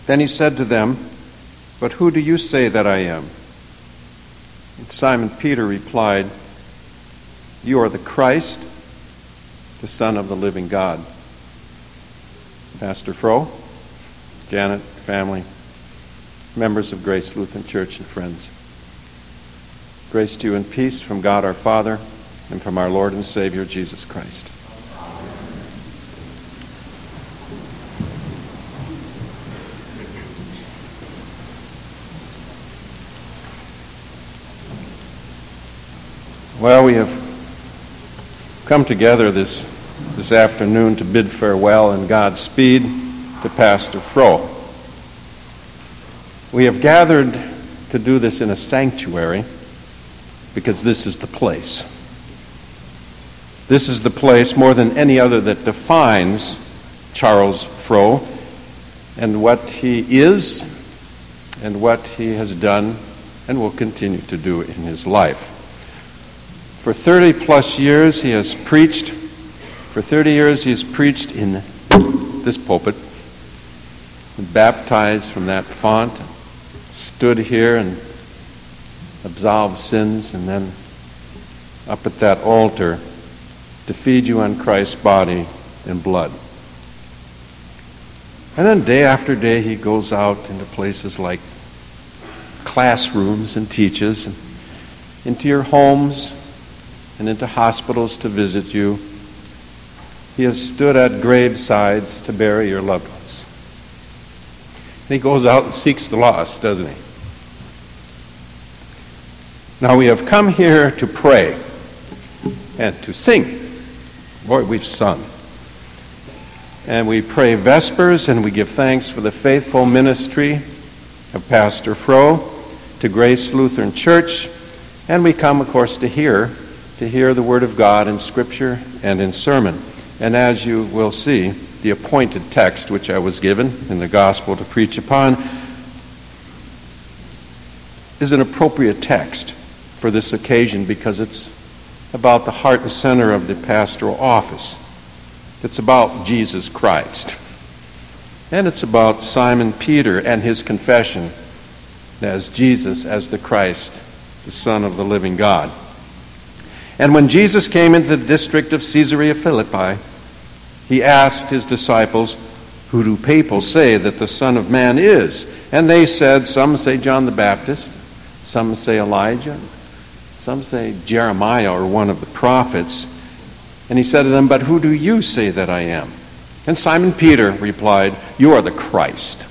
Then he said to them, "But who do you say that I am?" And Simon Peter replied, "You are the Christ, the Son of the living God." Pastor Froh, Janet, family, members of Grace Lutheran Church, and friends, grace to you and peace from God our Father and from our Lord and Savior Jesus Christ. Well, we have come together this afternoon to bid farewell and Godspeed to Pastor Froh. We have gathered to do this in a sanctuary because this is the place. This is the place more than any other that defines Charles Froh and what he is and what he has done and will continue to do in his life. For 30 plus years he has preached. For 30 years he has preached in this pulpit, and baptized from that font, stood here and absolved sins, and then up at that altar to feed you on Christ's body and blood. And then day after day he goes out into places like classrooms and teaches, and into your homes and into hospitals to visit you. He has stood at gravesides to bury your loved ones. And he goes out and seeks the lost, doesn't he? Now we have come here to pray and to sing. Boy, we've sung. And we pray Vespers, and we give thanks for the faithful ministry of Pastor Froh to Grace Lutheran Church. And we come, of course, to hear the Word of God in Scripture and in sermon. And as you will see, the appointed text which I was given in the Gospel to preach upon is an appropriate text for this occasion because it's about the heart and center of the pastoral office. It's about Jesus Christ. And it's about Simon Peter and his confession as Jesus as the Christ, the Son of the living God. And when Jesus came into the district of Caesarea Philippi, he asked his disciples, "Who do people say that the Son of Man is?" And they said, "Some say John the Baptist, some say Elijah, some say Jeremiah or one of the prophets." And he said to them, "But who do you say that I am?" And Simon Peter replied, "You are the Christ.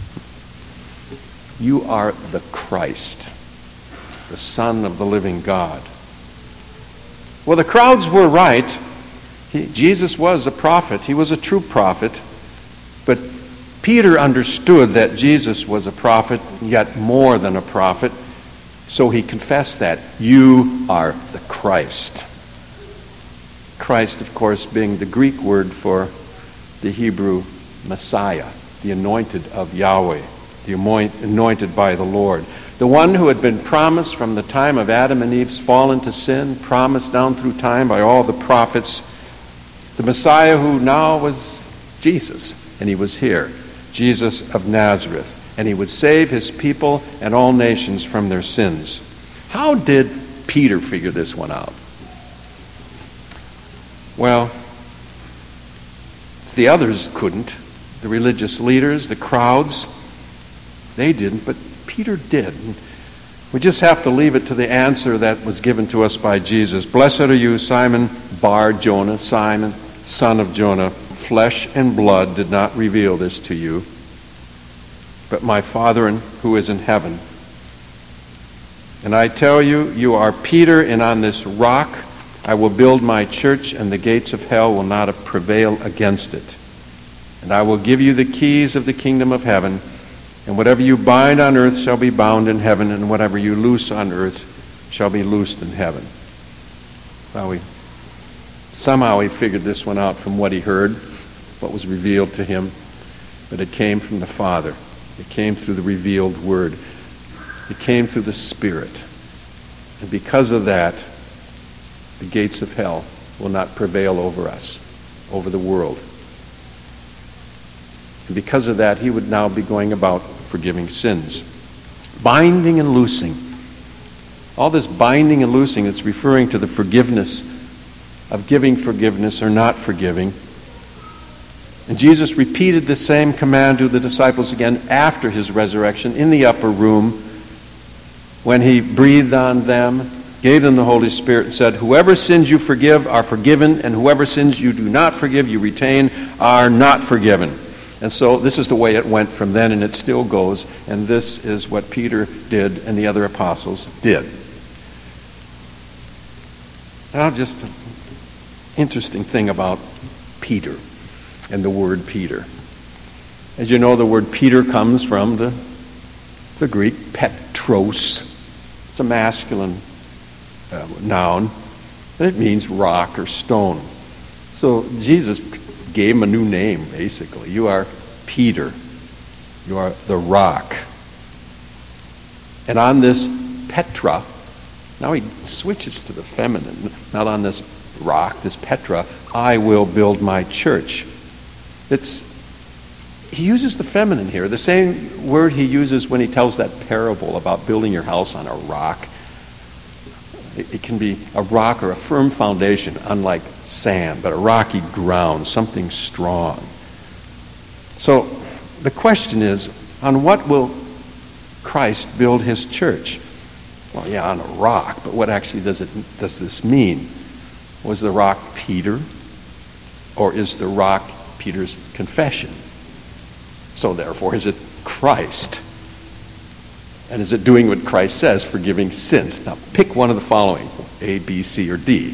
You are the Christ, the Son of the living God." Well, the crowds were right. Jesus was a prophet. He was a true prophet. But Peter understood that Jesus was a prophet, yet more than a prophet. So he confessed that. "You are the Christ." Christ, of course, being the Greek word for the Hebrew Messiah, the anointed of Yahweh, the anointed by the Lord. The one who had been promised from the time of Adam and Eve's fall into sin, promised down through time by all the prophets. The Messiah who now was Jesus, and he was here, Jesus of Nazareth, and he would save his people and all nations from their sins. How did Peter figure this one out? Well, the others couldn't. The religious leaders, the crowds, they didn't, but Peter did. We just have to leave it to the answer that was given to us by Jesus. "Blessed are you, Simon Bar Jonah, Simon, son of Jonah. Flesh and blood did not reveal this to you, but my Father who is in heaven. And I tell you, you are Peter, and on this rock I will build my church, and the gates of hell will not prevail against it. And I will give you the keys of the kingdom of heaven. And whatever you bind on earth shall be bound in heaven, and whatever you loose on earth shall be loosed in heaven." Well, somehow he figured this one out from what he heard, what was revealed to him. But it came from the Father. It came through the revealed Word. It came through the Spirit. And because of that, the gates of hell will not prevail over us, over the world. And because of that, he would now be going about forgiving sins. Binding and loosing. All this binding and loosing, it's referring to the forgiveness of giving forgiveness or not forgiving. And Jesus repeated the same command to the disciples again after his resurrection in the upper room when he breathed on them, gave them the Holy Spirit, and said, "Whoever sins you forgive are forgiven, and whoever sins you do not forgive, you retain, are not forgiven." And so this is the way it went from then, and it still goes. And this is what Peter did and the other apostles did. Now, just an interesting thing about Peter and the word Peter. As you know, the word Peter comes from the Greek Petros. It's a masculine noun, and it means rock or stone. So Jesus gave him a new name, basically. You are Peter. You are the rock. And on this Petra, now he switches to the feminine, not on this rock, this Petra, I will build my church. He uses the feminine here, the same word he uses when he tells that parable about building your house on a rock. It can be a rock or a firm foundation, unlike sand, but a rocky ground, something strong. So the question is, on what will Christ build his church? Well, yeah, on a rock, but what actually does this mean? Was the rock Peter, or is the rock Peter's confession? So therefore, is it Christ? And is it doing what Christ says, forgiving sins? Now, pick one of the following, A, B, C, or D.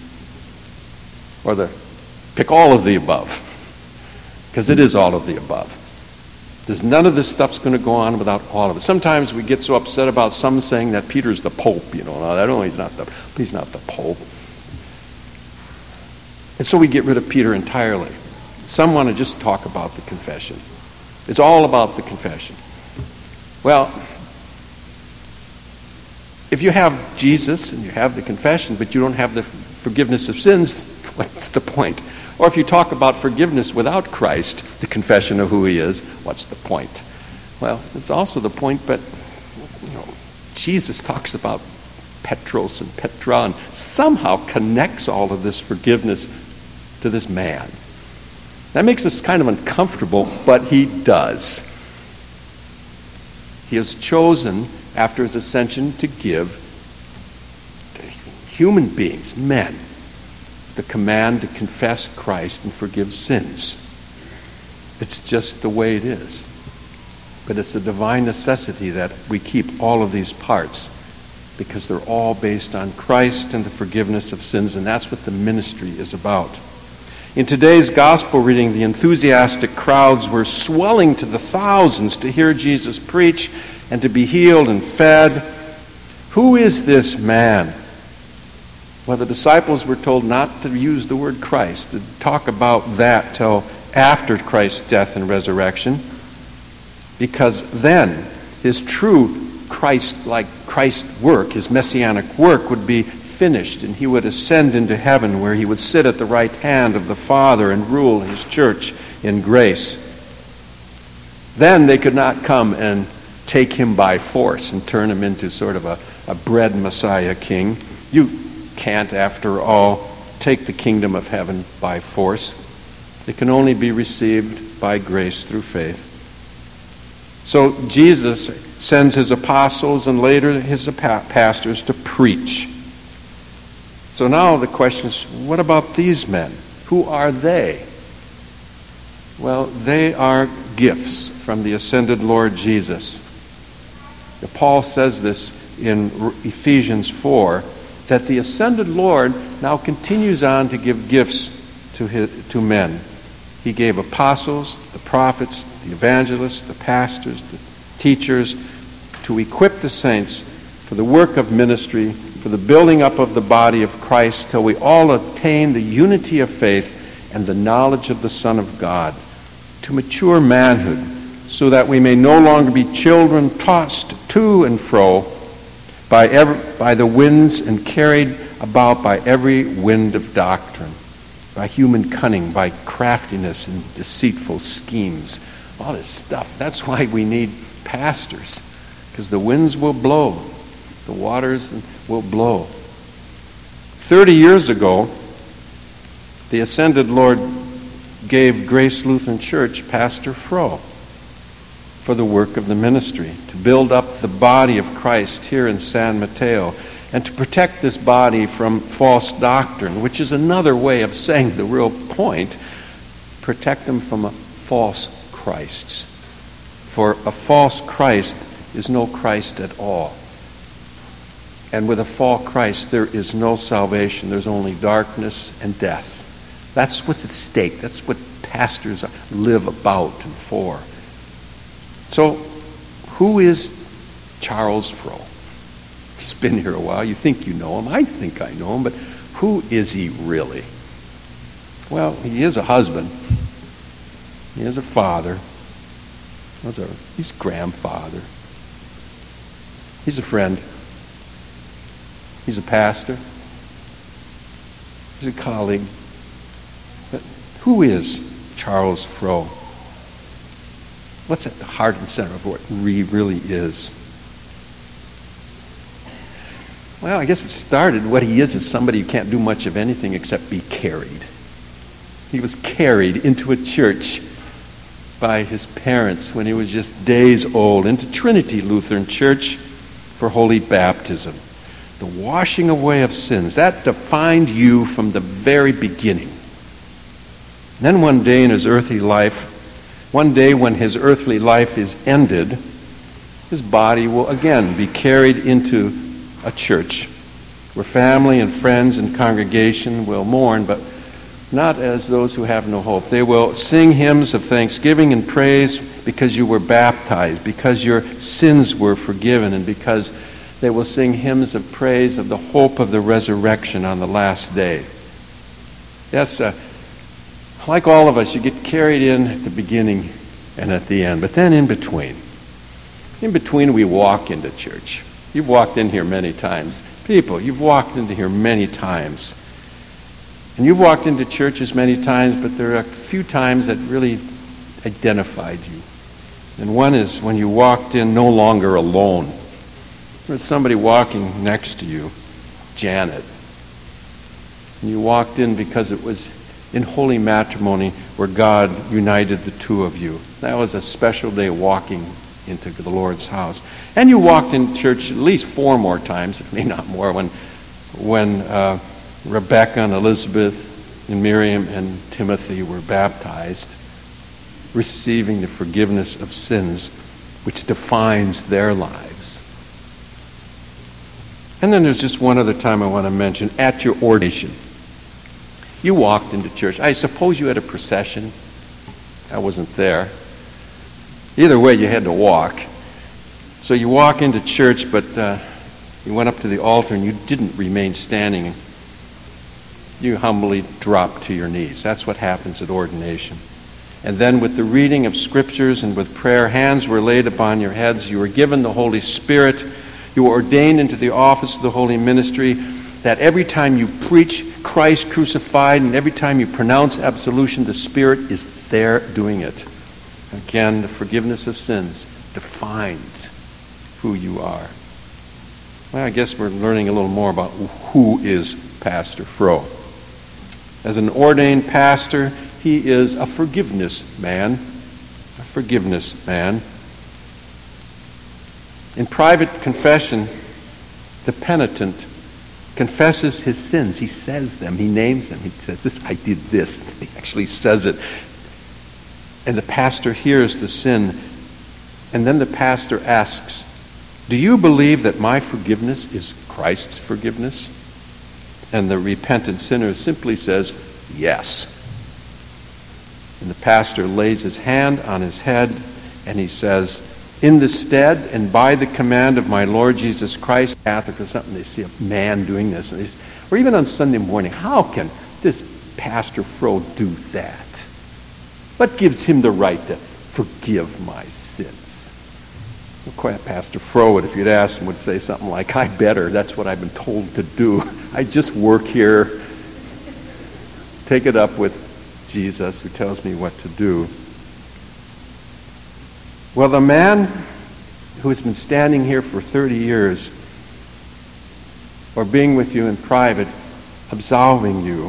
Or pick all of the above, because it is all of the above. There's none of this stuff's going to go on without all of it. Sometimes we get so upset about some saying that Peter's the Pope. No, he's not the Pope. And so we get rid of Peter entirely. Some want to just talk about the confession. It's all about the confession. Well, if you have Jesus and you have the confession, but you don't have the forgiveness of sins, what's the point? Or if you talk about forgiveness without Christ, the confession of who he is, what's the point? Well, it's also the point, but Jesus talks about Petros and Petra and somehow connects all of this forgiveness to this man. That makes us kind of uncomfortable, but he does. He has chosen, after his ascension, to give to human beings, men, the command to confess Christ and forgive sins. It's just the way it is. But it's a divine necessity that we keep all of these parts because they're all based on Christ and the forgiveness of sins, and that's what the ministry is about. In today's gospel reading, the enthusiastic crowds were swelling to the thousands to hear Jesus preach and to be healed and fed. Who is this man? Well, the disciples were told not to use the word Christ, to talk about that till after Christ's death and resurrection, because then his true Christ-like Christ work, his messianic work, would be finished, and he would ascend into heaven where he would sit at the right hand of the Father and rule his church in grace. Then they could not come and take him by force and turn him into sort of a bred Messiah king. You can't, after all, take the kingdom of heaven by force. It can only be received by grace through faith. So Jesus sends his apostles and later his pastors to preach. So now the question is, what about these men? Who are they? Well, they are gifts from the ascended Lord Jesus. Paul says this in Ephesians 4, that the ascended Lord now continues on to give gifts to men. He gave apostles, the prophets, the evangelists, the pastors, the teachers, to equip the saints for the work of ministry, for the building up of the body of Christ, till we all attain the unity of faith and the knowledge of the Son of God, to mature manhood, so that we may no longer be children tossed to and fro by the winds and carried about by every wind of doctrine, by human cunning, by craftiness and deceitful schemes. all this stuff. That's why we need pastors, because the winds will blow, the waters will blow. 30 years ago, the ascended Lord gave Grace Lutheran Church Pastor Froh for the work of the ministry, to build up the body of Christ here in San Mateo, and to protect this body from false doctrine, which is another way of saying the real point. Protect them from a false Christ. For a false Christ is no Christ at all. And with a false Christ, there is no salvation. There's only darkness and death. That's what's at stake. That's what pastors live about and for. So, who is Charles Froh? He's been here a while. You think you know him. I think I know him. But who is he really? Well, he is a husband. He is a father. He's a grandfather. He's a friend. He's a pastor. He's a colleague. But who is Charles Froh? What's at the heart and center of what he really is? Well, I guess it started, what he is somebody who can't do much of anything except be carried. He was carried into a church by his parents when he was just days old, into Trinity Lutheran Church for holy baptism. The washing away of sins, that defined you from the very beginning. Then one day in his earthly life, one day when his earthly life is ended, his body will again be carried into a church where family and friends and congregation will mourn, but not as those who have no hope. They will sing hymns of thanksgiving and praise because you were baptized, because your sins were forgiven, and because they will sing hymns of praise of the hope of the resurrection on the last day. Yes, like all of us, you get carried in at the beginning and at the end, but then in between we walk into church. You've walked in here many times. People, you've walked into here many times. And you've walked into churches many times, but there are a few times that really identified you. And one is when you walked in no longer alone. There's somebody walking next to you, Janet. And you walked in because it was in holy matrimony where God united the two of you. That was a special day walking into the Lord's house. And you walked in church at least 4 more times, if maybe not more, when Rebecca and Elizabeth and Miriam and Timothy were baptized, receiving the forgiveness of sins which defines their lives. And then there's just one other time I want to mention, at your ordination. You walked into church. I suppose you had a procession. I wasn't there. Either way, you had to walk. So you walk into church, but you went up to the altar and you didn't remain standing. You humbly dropped to your knees. That's what happens at ordination. And then with the reading of scriptures and with prayer, hands were laid upon your heads. You were given the Holy Spirit. You were ordained into the office of the holy ministry, that every time you preach Christ crucified and every time you pronounce absolution, the Spirit is there doing it. Again, the forgiveness of sins defines who you are. Well, I guess we're learning a little more about who is Pastor Froh. As an ordained pastor, he is a forgiveness man. A forgiveness man. In private confession, the penitent confesses his sins. He says them. He names them. He says, "This, I did this." He actually says it. And the pastor hears the sin. And then the pastor asks, "Do you believe that my forgiveness is Christ's forgiveness?" And the repentant sinner simply says, "Yes." And the pastor lays his hand on his head and he says, "In the stead and by the command of my Lord Jesus Christ," Catholic or something, they see a man doing this. Or even on Sunday morning, how can this Pastor Froh do that? What gives him the right to forgive my sins? Well, Pastor Froh, if you'd asked him, would say something like, "I better. That's what I've been told to do. I just work here. Take it up with Jesus who tells me what to do." Well, the man who has been standing here for 30 years, or being with you in private, absolving you,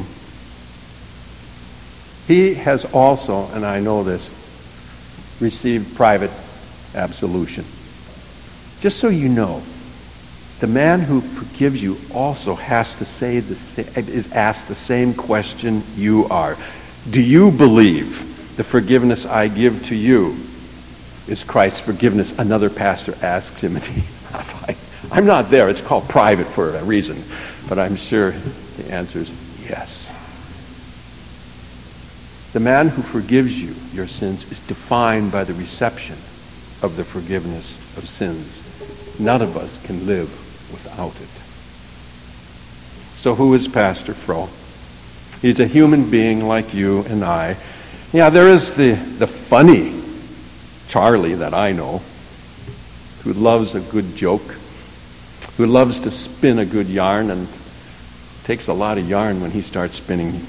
he has also, and I know this, received private absolution. Just so you know, the man who forgives you also has to is asked the same question you are. Do you believe the forgiveness I give to you is Christ's forgiveness? Another pastor asks him, and I'm not there. It's called private for a reason. But I'm sure the answer is yes. The man who forgives you your sins is defined by the reception of the forgiveness of sins. None of us can live without it. So who is Pastor Froh? He's a human being like you and I. Yeah, there is the funny Charlie that I know, who loves a good joke, who loves to spin a good yarn, and takes a lot of yarn when he starts spinning.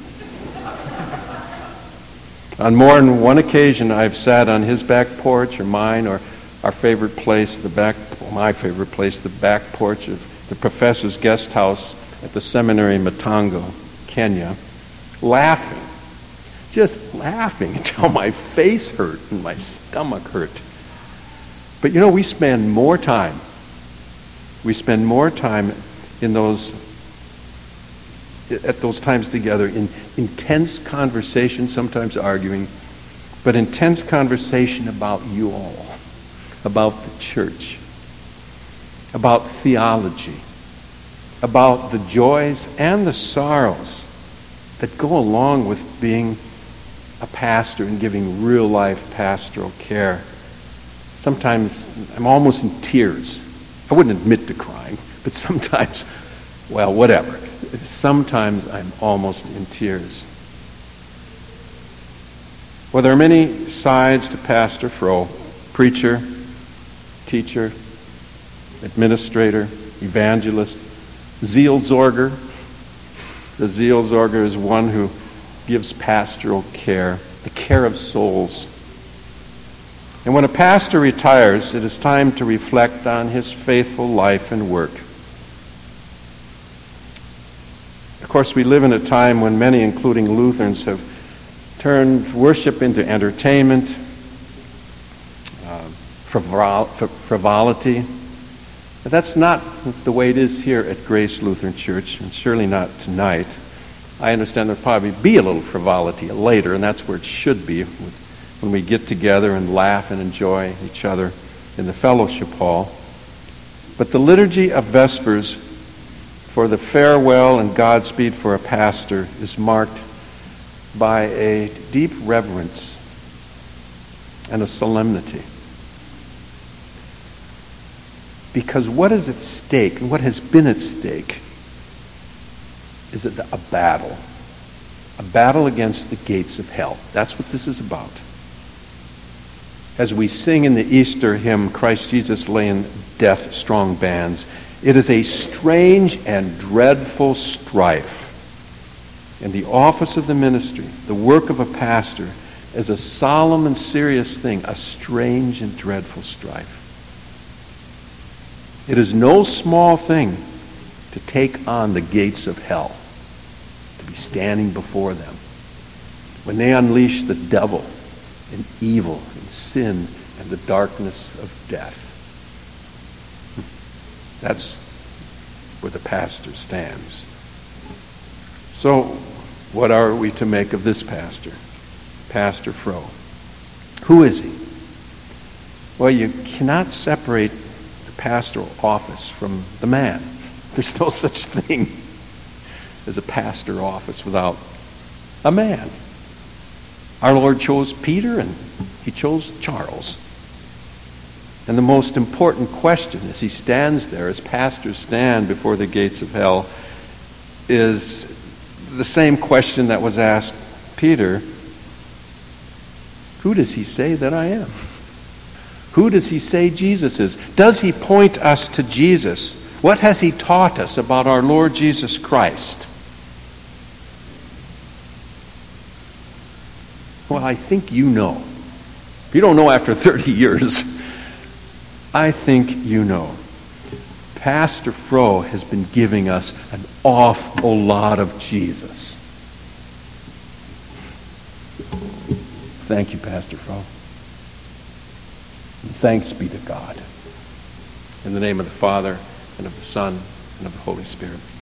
On more than one occasion, I've sat on his back porch or mine or our favorite place, my favorite place, the back porch of the professor's guest house at the seminary in Matango, Kenya, laughing, just laughing until my face hurt and my stomach hurt. But you know, we spend more time at those times together in intense conversation, sometimes arguing, but intense conversation about you all, about the church, about theology, about the joys and the sorrows that go along with being a pastor and giving real life pastoral care. Sometimes I'm almost in tears. I wouldn't admit to crying, but sometimes, well, whatever. Sometimes I'm almost in tears. Well, there are many sides to Pastor Froh: preacher, teacher, administrator, evangelist, Seelsorger. The Seelsorger is one who gives pastoral care, the care of souls. And when a pastor retires, it is time to reflect on his faithful life and work. Of course, we live in a time when many, including Lutherans, have turned worship into entertainment, frivolity. But that's not the way it is here at Grace Lutheran Church, and surely not tonight. I understand there'll probably be a little frivolity later, and that's where it should be, when we get together and laugh and enjoy each other in the fellowship hall. But the liturgy of Vespers for the farewell and Godspeed for a pastor is marked by a deep reverence and a solemnity. Because what is at stake, and what has been at stake, is a battle against the gates of hell. That's what this is about. As we sing in the Easter hymn, Christ Jesus lay in death strong bands, it is a strange and dreadful strife. And the office of the ministry, the work of a pastor, is a solemn and serious thing, a strange and dreadful strife. It is no small thing to take on the gates of hell, to be standing before them when they unleash the devil and evil and sin and the darkness of death. That's where the pastor stands. So, what are we to make of this pastor, Pastor Froh? Who is he? Well, you cannot separate the pastoral office from the man. There's no such thing as a pastor office without a man. Our Lord chose Peter and he chose Charles. And the most important question as he stands there, as pastors stand before the gates of hell, is the same question that was asked Peter. Who does he say that I am? Who does he say Jesus is? Does he point us to Jesus? What has he taught us about our Lord Jesus Christ? Well, I think you know, you don't know after 30 years, I think you know. Pastor Froh has been giving us an awful lot of Jesus. Thank you, Pastor Froh. And thanks be to God. In the name of the Father, and of the Son, and of the Holy Spirit.